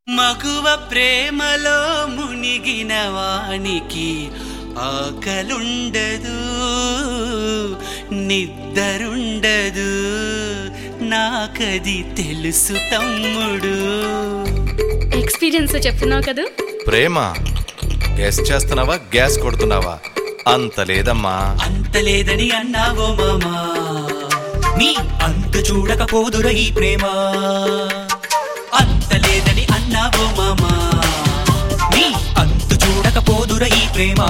మగువ ప్రేమలో మునిగిన వానికి ఆకలుండదు, నిద్దరుండదు, నాకది తెలుసు తమ్ముడు. ఎక్స్పీరియన్స్ చెప్తున్నావు కదా. ప్రేమ గ్యాస్ చేస్తున్నావా, గ్యాస్ కొడుతున్నావా? అంత లేదమ్మా. అంత లేదని అన్నావో మామా, నీ అంత చూడకపోదురా ఈ ప్రేమ. అంత లేదని అన్నావో మామా, నీ అంత చూడకపోదురా ఈ ప్రేమ.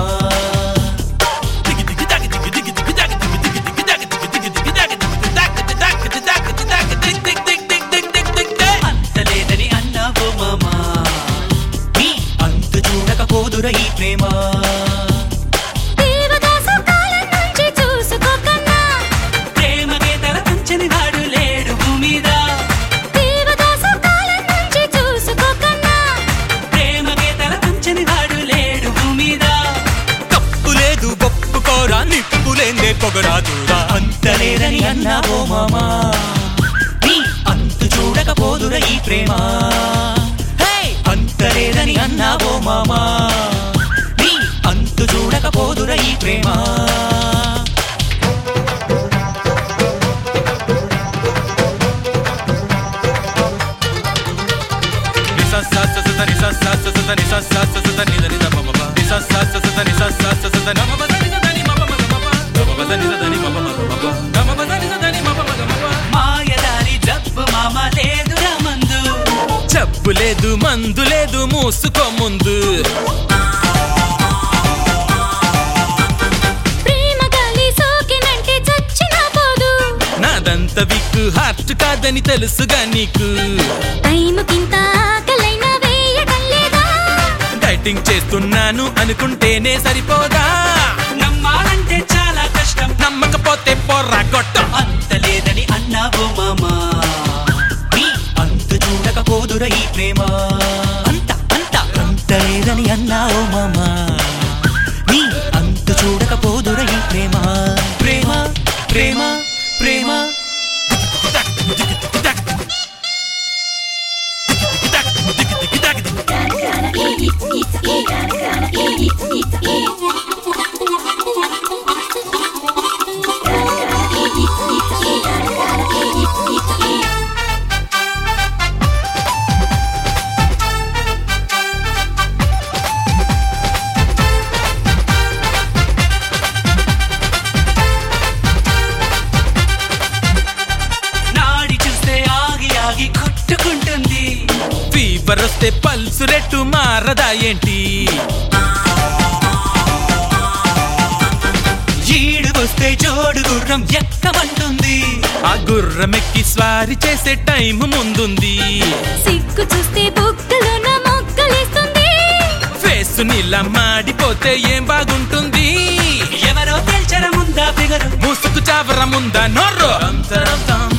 అంత లేదని అన్నావో మామా, నీ అంత చూడకపోదురా ఈ ప్రేమ. నిప్పులేందే పొగరాదురా. అంత లేదని అన్నావో మామా, నీ అంత చూడకపోదురా ఈ ప్రేమ. అంత లేదని అన్నావో మామా, నీ అంత చూడకపోదురా ఈ ప్రేమ. మాయదారి జబ్బు మామ లేదురా మందు, జబ్బు లేదు మందు లేదు మూసుకో ముందు. ప్రేమ గాలి సోకినంటే చచ్చినా పోదు, నాదంత విక్కు హార్ట్ కాదని తెలుసుగా నీకు. టైముకింత ఆకలైనా వేయడం లేదా, డైటింగ్ చేస్తున్నాను అనుకుంటేనే సరిపోదా. నమ్మాలంటే చాలా కష్టం, నమ్మకపోతే పోర్రా గొట్టం. అంత లేదని అన్నావో మామా, నీ అంత చూడకపోదురా ఈ ప్రేమ. అంత అంత అంత లేదని అన్నావో మామా, నీ అంత చూడకపోదురా ఈ ప్రేమ. ప్రేమ ప్రేమ ప్రేమ. నాడి చూస్తే ఆగి ఆగి కొట్టుకుంటుంది, ఫీవర్ వస్తే పల్సు రెట్టు మారదా ఏంటి? ఈడు వస్తే జోడు గుర్రం ఎక్కమంటుంది, ఆ గుర్రమెక్కి స్వారీ చేసే టైం ముందుంది. సిగ్గు చూస్తే బుగ్గలోన మొగ్గలేస్తుంది, ఫేసు నీలా మాడిపోతే ఏం బాగుంటుంది? ఎవరో తేల్చరముందా ఫిగరు, ముసుగు చావరముందా నోర్రు. అంతరం